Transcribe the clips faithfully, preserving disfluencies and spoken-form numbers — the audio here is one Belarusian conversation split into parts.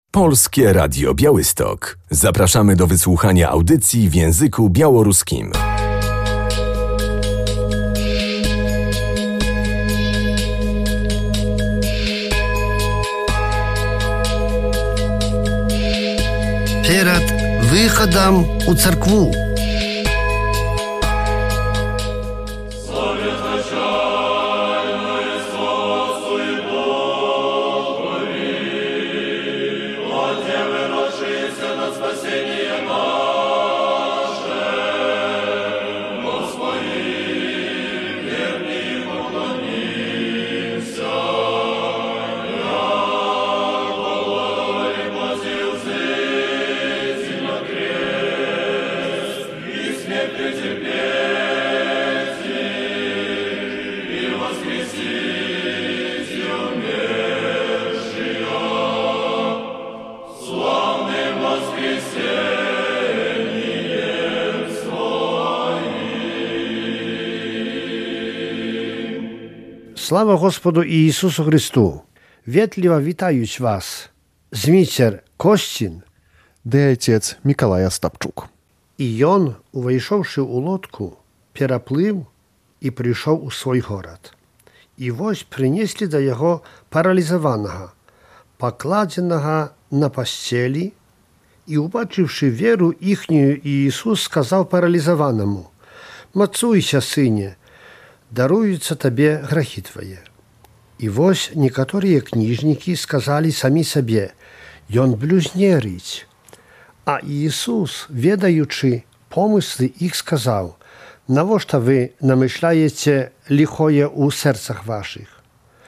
Polskie Radio Białystok. Zapraszamy do wysłuchania audycji w języku białoruskim. Перед выходом у церкву. Слава Господу Ісусу Христу! Ветливо вітають вас, зміцер Костін, де отець Миколай Остапчук. І ён, увайшовши у лодку, пераплыў і прыйшоў у свой горад. І вось прынеслі да яго паралізаванага, пакладзенага на пасцелі, і, убачыўшы веру іхнюю, Ісус сказаў паралізаванаму: «Мацуйся, сыне, даруюцца табе грахі твае». І вось некаторыя кніжнікі сказалі самі сабе: «Ён блюзнерыць». А Ісус, ведаючы помыслы іх, сказаў: «Навошта вы намышляеце ліхое ў сэрцах вашых?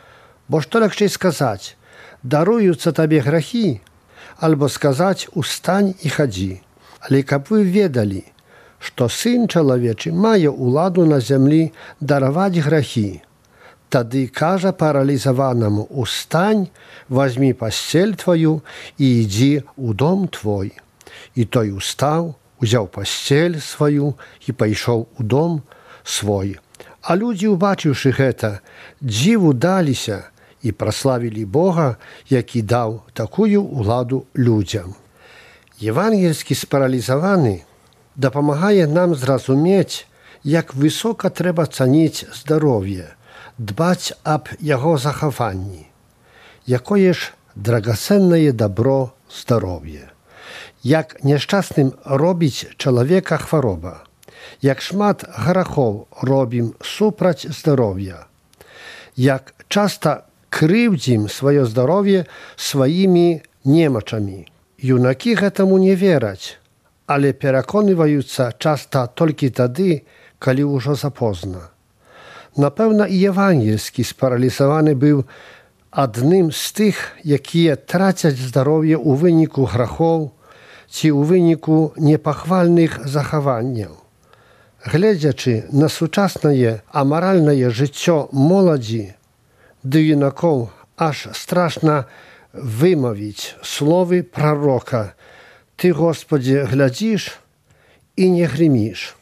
Бо што лягчэй сказаць: даруюцца табе грахі, альбо сказаць: устань і хадзі. Але каб вы ведалі, што Сын чалавечы мае ўладу на зямлі дараваць грахі, тады кажа паралізаванаму: устань, вазьмі пасцель тваю і ідзі ў дом твой. І той устаў, узяў пасцель сваю і пайшоў у дом свой. А людзі, убачыўшы гэта, дзіву даліся і праславілі Бога, які даў такую ўладу людзям. Евангельскі спаралізаваны дапамагае нам зразумець, як высока трэба цаніць здароўе, дбаць аб яго захаванні. Якое ж драгацэннае дабро здароўе. Як няшчасным робіць чалавека хвароба. Як шмат грахоў робім супраць здароўя. Як часта крыўдзім сваё здароўе сваімі немачамі. Юнакі гэтаму не вераць, але пераконваюцца часта толькі тады, калі ўжо запозна. Напэўна, і евангельскі спаралізаваны быў адным з тых, якія трацяць здароўе ў выніку грахоў ці ў выніку непахвальных захаванняў. Гледзячы на сучаснае амаральнае жыццё моладзі ды юнакоў, аж страшна вымавіць словы прарока: «Ты, Господзе, глядзіш і не грыміш».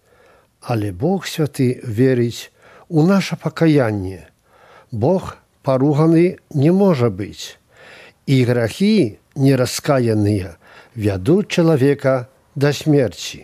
Але Бог святы верыць у наша пакаянне. Бог паруганы не можа быць. І грахі нераскаяныя вядуць чалавека да смерці.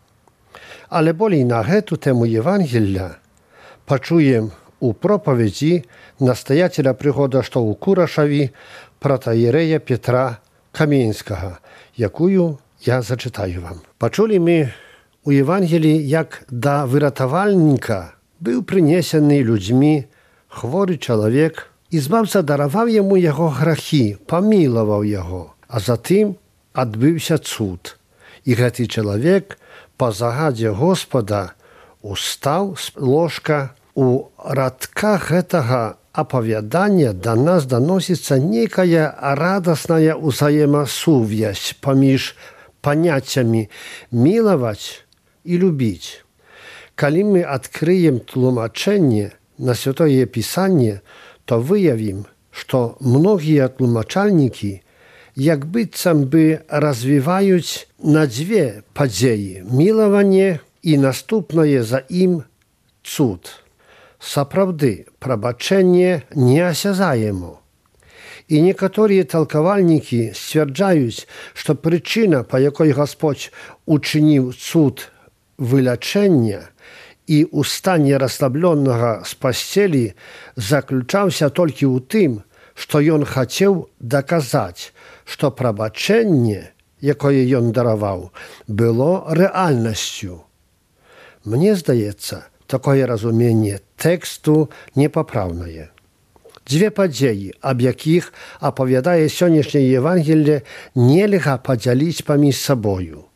Але болей на гэту тэму Евангелля пачуем у пропаведзі настаяцеля прыхода, што ў Курашаві, протаіерэя Петра Каменскага, якую я зачытаю вам. Пачулі мы у Евангеліі, як да выратавальніка быў прынесены людзьмі хворы чалавек, і збаўца дараваў яму яго грахі, памілаваў яго, а затым адбыўся цуд. І гэты чалавек па загадзе Господа устаў з ложка. У радках гэтага апавядання да нас даносіцца нейкая радасная ўзаемасувязь паміж паняццямі мілаваць і любіць. Калі мы адкрыем тлумачэнне на Святое Пісанне, то выявім, што многія тлумачальнікі як быццам бы развіваюць на дзве падзеі: мілаванне і наступнае за ім цуд. Сапраўды, прабачэнне неасязаемо. І некаторыя талкавальнікі сцвярджаюць, што прычына, па якой Гасподзь учыніў цуд вылячэння і ў стане расслаблёнага з пасцелі заключаўся толькі ў тым, што ён хацеў даказаць, што прабачэнне, якое ён дараваў, было рэальнасцю. Мне здаецца, такое разуменне тэксту непапраўнае. Дзве падзеі, аб якіх апавядае сённяшняе Евангелле, нельга падзяліць паміж сабою.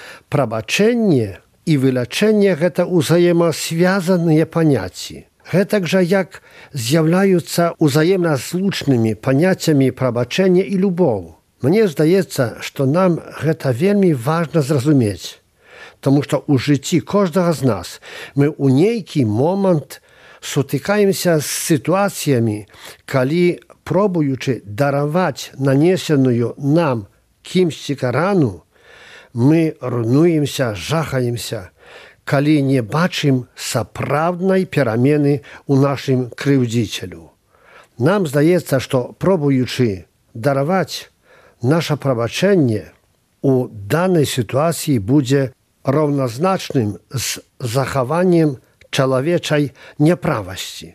Прабачэнне і вылячэнне – гэта ўзаемасвязаныя паняцці. Гэтак жа, як з'яўляюцца ўзаемназлучнымі паняццямі прабачэння і любоў. Мне здаецца, што нам гэта вельмі важна зразумець, таму што ў жыцці кожнага з нас мы ў нейкі момант сутыкаемся з сітуацыямі, калі, пробуючы дараваць нанесеную нам кімсьці рану, мы руйнуемся, жахаемся, калі не бачым сапраўднай перамены ў нашым крыўдзіцелю. Нам здаецца, што, пробуючы дараваць наша прабачэнне, у данай сітуацыі будзе раўназначным з захаваннем чалавечай няправасці.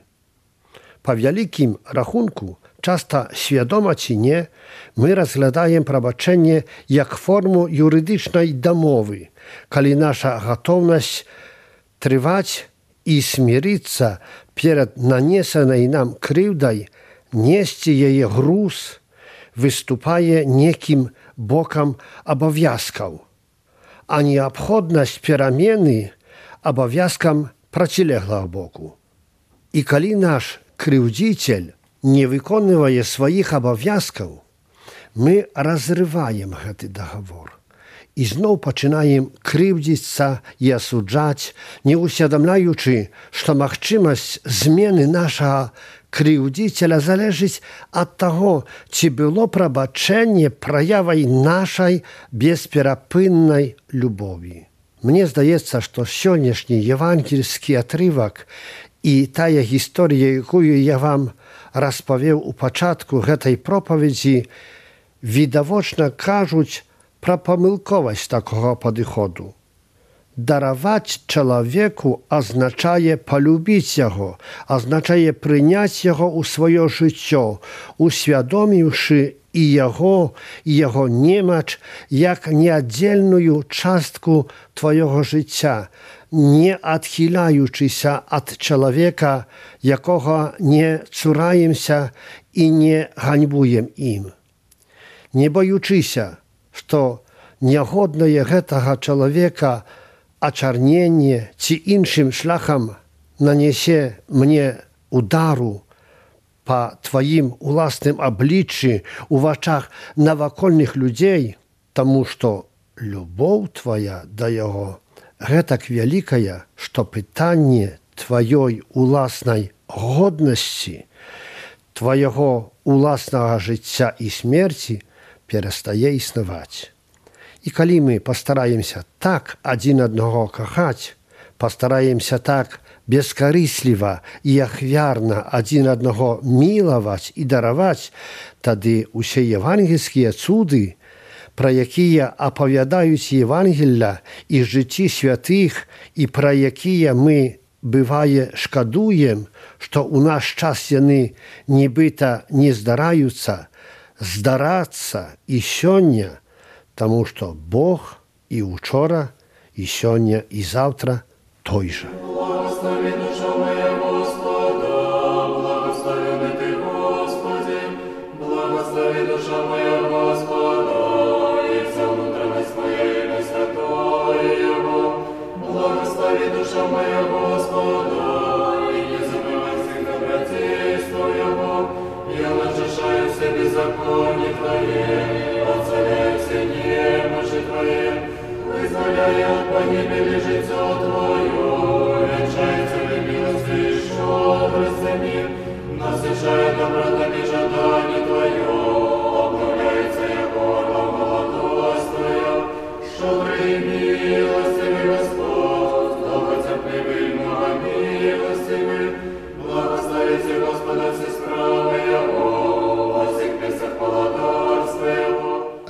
Па вялікім рахунку, часта свядома ці не, мы разглядаем прабачэнне як форму юрыдычнай дамовы, калі наша гатоўнасць трываць і смірыцца перад нанесенай нам крыўдай, несці яе груз, выступае некім бокам абавязкаў, а неабходнасць перамены абавязкам процілеглага боку. І калі наш крыўдзіцель не выконвае сваіх абавязкаў, мы разрываем гэты дагавор і зноў пачынаем крыўдзіцца і асуджаць, не ўсведамляючы, што магчымасць змены нашага крыўдзіцеля залежыць ад таго, ці было прабачэнне праявай нашай бесперапыннай любові. Мне здаецца, што сённяшні евангельскі атрывак і тая гісторыя, якую я вам распавеў у пачатку гэтай пропаведзі, відавочна кажуць пра памылковасць такога падыходу. Дараваць чалавеку азначае палюбіць яго, азначае прыняць яго ў сваё жыццё, усвядоміўшы і яго, і яго немач як неаддзельную частку твайога жыцця, не адхіляючыся ад чалавека, якога не цураемся і не ганьбуем ім. Не баючыся, што нягоднае гэтага чалавека ачарненне ці іншым шляхам нанесе мне удару па тваім уласным абліччы у вачах навакольных людзей, таму што любоў твая да яго гэтак вялікая, што пытанне тваёй уласнай годнасці, твайго уласнага жыцця і смерці перастае існаваць. І калі мы пастараемся так адзін аднаго кахаць, пастараемся так бескарысліва і ахвярна адзін аднаго мілаваць і дараваць, тады ўсе евангельскія цуды, пра якія апавядаюць Евангелля і жыцці святых, і пра якія мы, бывае, шкадуем, што ў наш час яны нібыта не здараюцца, здарацца і сёння, таму што Бог і учора, і сёння, і заўтра той жа. Благослови душа моя Господа, благословенный Ты, Господи, благослови душа моя Господа, и вся внутренность моя имя святое Его. Благослови душа моя Господа, и не забывай всех добродействий Его. Я начешаю все беззаконие Твое, отцеляю все немощи Твои, вызволяя от погибели житье Твое, венчается ли милостью и щедростями, насыщая добротами жаданий Твое, обновляется я горлом молодоствуя, щедрый и милостивый Господь, долготерпеливый и многомилостивый, благословите Господа все справы Его, во всех местах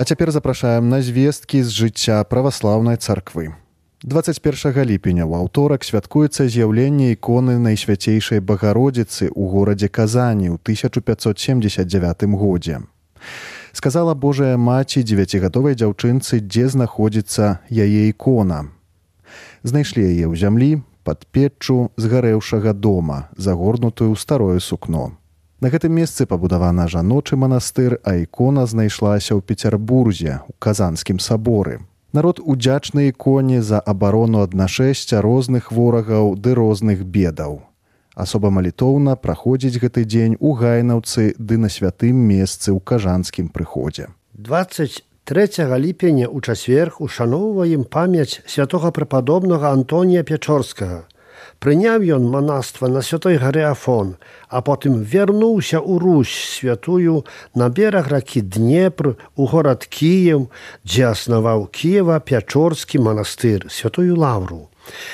цяпер запрашаем на звесткі з жыцця праваслаўнай царквы. дваццаць першага ліпеня ў аўторак святкуецца з'яўленне іконы Найсвяцейшай Багародзіцы ў горадзе Казані ў тысяча пятьсот семьдесят девятым годзе. Сказала Божая Маці дзевяцігадовай дзяўчынцы, дзе знаходзіцца яе ікона. Знайшлі яе ў зямлі пад печчу згарэўшага дома, загорнутую ў старое сукно. На гэтым месцы пабудавана жаночы манастыр, а ікона знайшлася ў Пецярбурзе, у Казанскім саборы. Народ удзячны іконе за абарону ад нашэсця розных ворагаў ды розных бедаў. Асоба малітоўна праходзіць гэты дзень у Гайнаўцы ды на святым месцы ў Кажанскім прыходзе. дваццаць трэцяга ліпеня ў чацверг ушаноўваем памяць святога препадобнага Антонія Пячорскага. Прыняў ён манаства на святой гары Афон, а потым вярнуўся ў Русь святую на бераг ракі Днепр у горад Кіеў, дзе аснаваў Кіева-Пячорскі манастыр, святую лаўру.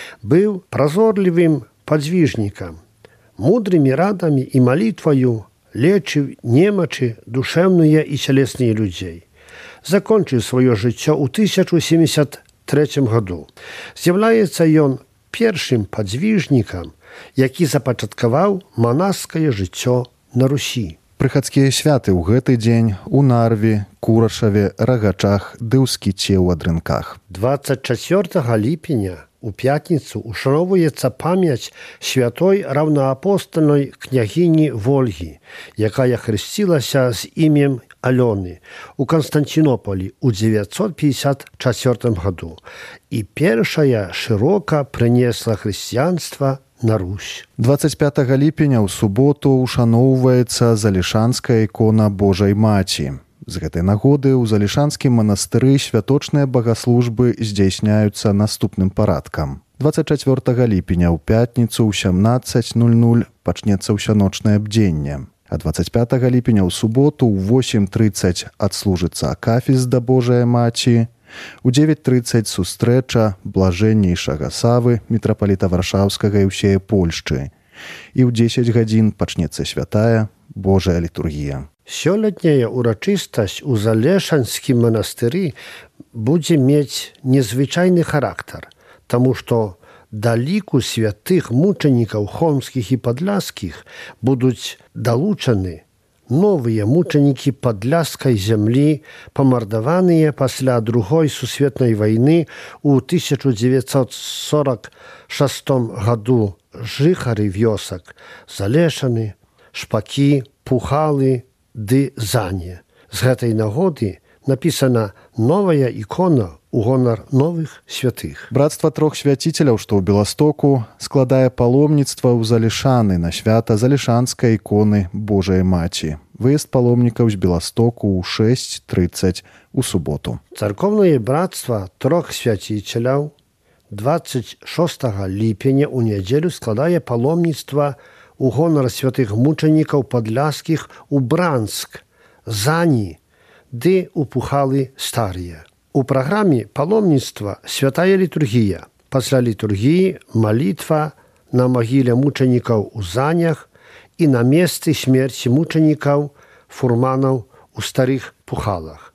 Быў празорлівым падзвіжнікам. Мудрымі радамі і малітваю лечыў немачы душэўныя і цялесныя людзей. Закончыў сваё жыццё ў тысяча семьдесят трэцім году. З'яўляецца ён першым падзвіжнікам, які запачаткаваў манаскае жыццё на Русі. Прыхадскія святы ў гэты дзень у Нарве, Курашаве, Рагачах ды ў Скіце ў Адрынках. дваццаць чацвёртага ліпеня у пятніцу ушаноўваецца памяць святой раўнаапостальнай княгіні Вольгі, якая хрысцілася з імем Алёны у Канстанцінополі ў дзевяцьсот пятьдесят чацвёртым году і першая шырока прынесла хрысціянства на Русь. дваццаць пятага ліпеня ў суботу ушаноўваецца залішанская ікона Божай Маці. З гэтай нагоды ў залішанскім манастыры святочныя багаслужбы здзяйсняюцца наступным парадкам. дваццаць чацвёртага ліпеня ў пятніцу ў сямнаццаць нуль нуль пачнецца ўсяночнае бдзенне. А дваццаць пятага ліпеня ў суботу ў восем трыццаць адслужыцца акафізда Божая Маці, у дзевяць трыццаць сустрэча блажэннейшага Савы, мітрапаліта Варшаўскага і ўсее Польшчы, і ў дзесяць гадзін пачнецца святая Божая літургія. Сёлетняя урачыстасць у Залешанскім манастыры будзе мець незвычайны характар, таму што да ліку святых мучанікаў хомскіх і падляскіх будуць далучаны новыя мучанікі падляскай зямлі, памардаваныя пасля другой сусветнай вайны ў тысяча дзевяцьсот сорок шастым году жыхары вёсак Залешаны, Шпакі, Пухалы ды Зані. З гэтай нагоды напісана новая ікона у гонар новых святых. Братства трох свяціцеляў, што ў Беластоку, складае паломніцтва ў Залішаны на свята залішанскай іконы Божай Маці. Выезд паломнікаў з Беластоку ў шэсць трыццаць у суботу. Царкоўнае братства трох свяціцеляў дваццаць шостага ліпеня ў нядзелю складае паломніцтва у гонар святых мучанікаў падляскіх у Бранск, Зані ды у Пухалы старыя. У праграме паломніцтва святая літургія. Пасля літургіі малітва на магіле мучанікаў у Занях і на месцы смерці мучанікаў фурманаў у старых Пухалах.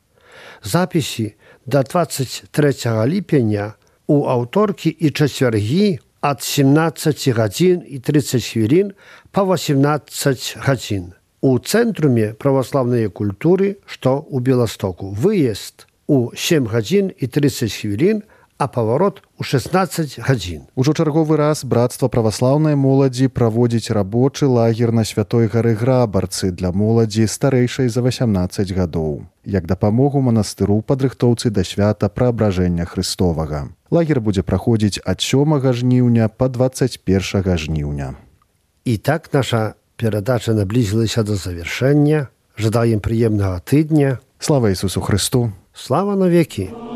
Запісы да дваццаць трэцяга ліпеня у аўторкі і чацвяргі ад сямнаццаці гадзін і трыццаць хвілін па васемнаццаць гадзін. У цэнтруме праваслаўнай культуры, што ў Беластоку, выезд у сем гадзін і трыццаць хвілін, а паварот у шэсцнаццаць гадзін. Ужо чарговы раз братства праваслаўнай моладзі праводзіць рабочы лагер на святой гары Грабарцы для моладзі старэйшай за васямнаццаць гадоў, як дапамогу манастыру падрыхтоўцы да свята Праабражэння Хрыстовага. Лагер будзе праходзіць ад сёмага жніўня па дваццаць першага жніўня. І так наша перадача наблізілася да завяршэння. Жадаем прыемнага тыдня. Слава Ісусу Христу! Слава навекі!